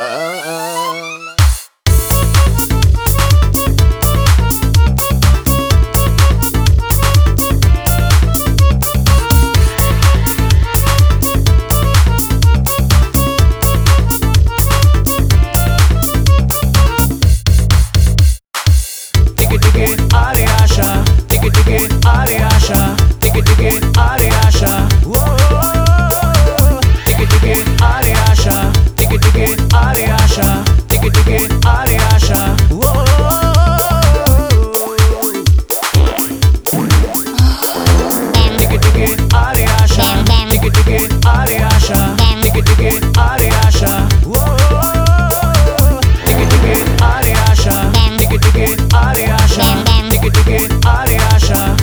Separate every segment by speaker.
Speaker 1: Are așa, tiki-tiki, are așa, tiki-tiki, are așa, tiki-tiki, are așa, tiki-tiki, are așa, tiki-tiki, are așa, tiki-tiki, are așa, tiki-tiki, are așa, tiki-tiki, are așa, tiki-tiki, are așa, tiki-tiki, are așa, tiki-tiki, are așa.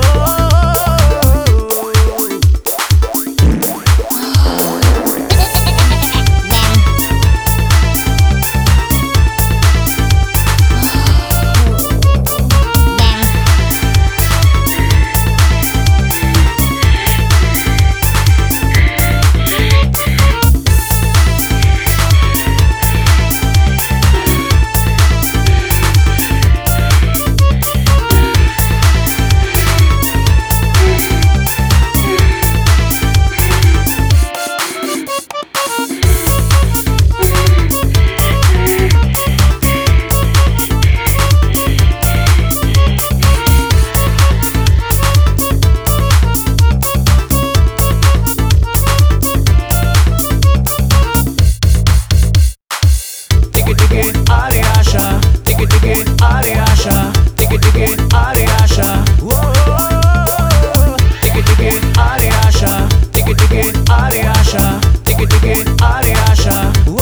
Speaker 1: Tiki-tiki, are așa, tiki-tiki, are așa, tiki-tiki, are așa, tiki-tiki, are așa, tiki-tiki, are așa, tiki-tiki, are așa.